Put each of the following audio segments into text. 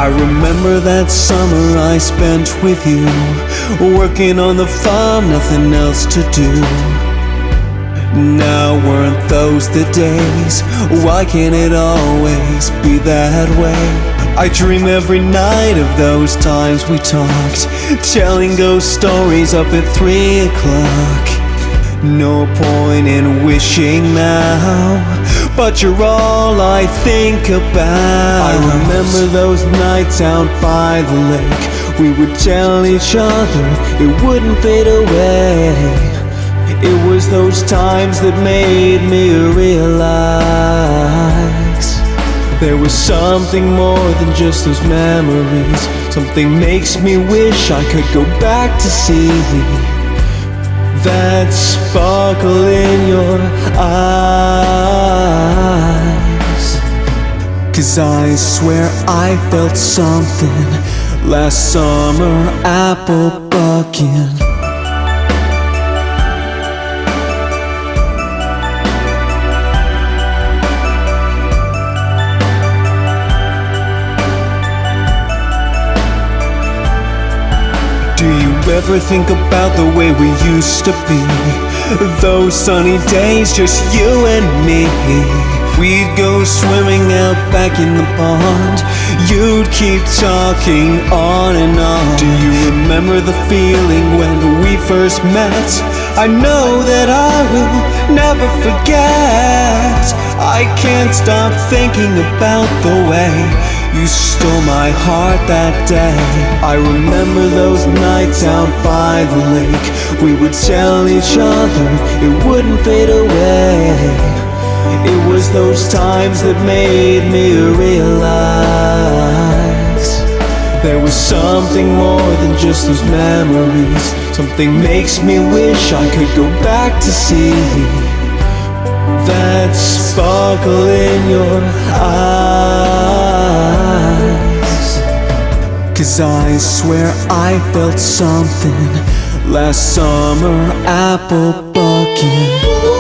I remember that summer I spent with you, working on the farm, nothing else to do. Now weren't those the days? Why can't it always be that way? I dream every night of those times we talked, telling ghost stories up at 3 o'clock. No point in wishing now, but you're all I think about. I remember those nights out by the lake. We would tell each other it wouldn't fade away. It was those times that made me realize there was something more than just those memories. Something makes me wish I could go back to see that sparkle in your eyes. 'Cause I swear I felt something last summer apple bucking. Do you ever think about the way we used to be? Those sunny days, just you and me. We'd go swimming out back in the pond. You'd keep talking on and on. Do you remember the feeling when we first met? I know that I will never forget. I can't stop thinking about the way you stole my heart that day. I remember those nights out by the lake. We would tell each other it wouldn't fade away. It was those times that made me realize there was something more than just those memories. Something makes me wish I could go back to see that sparkle in your eyes. 'Cause I swear I felt something last summer apple bucking.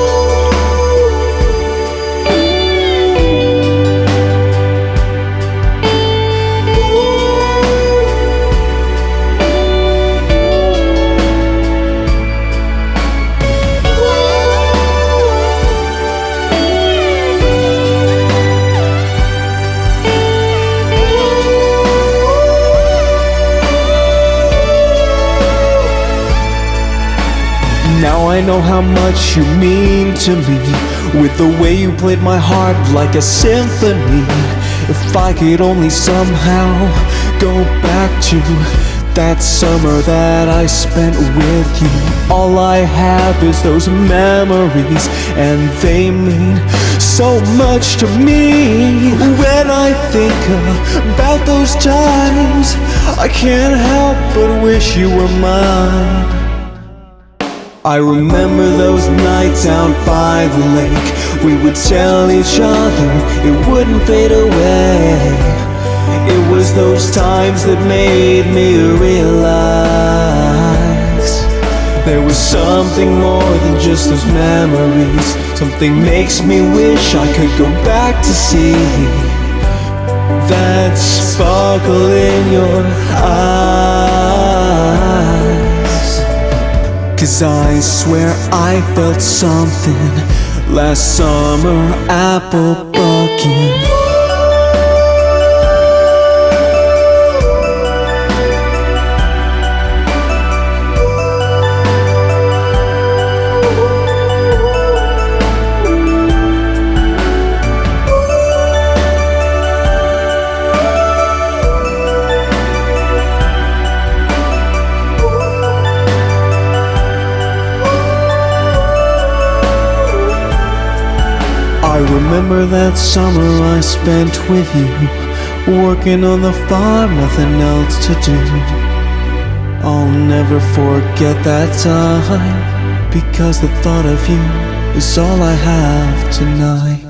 Now I know how much you mean to me, with the way you played my heart like a symphony. If I could only somehow go back to that summer that I spent with you. All I have is those memories, and they mean so much to me. When I think about those times, I can't help but wish you were mine. I remember those nights out by the lake. We would tell each other it wouldn't fade away. It was those times that made me realize there was something more than just those memories. Something makes me wish I could go back to see that sparkle in your eyes. 'Cause I swear I felt something last summer apple bucking. I remember that summer I spent with you, working on the farm, nothing else to do. I'll never forget that time, because the thought of you is all I have tonight.